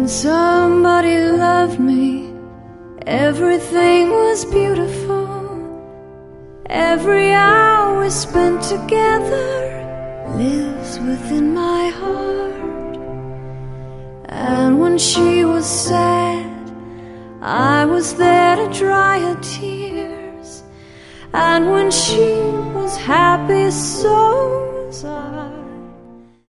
somebody loved me, everything was beautiful. Every hour spent together lives within my heart. And when she was sad, I was there to dry her tears. And when she was happy, so was I.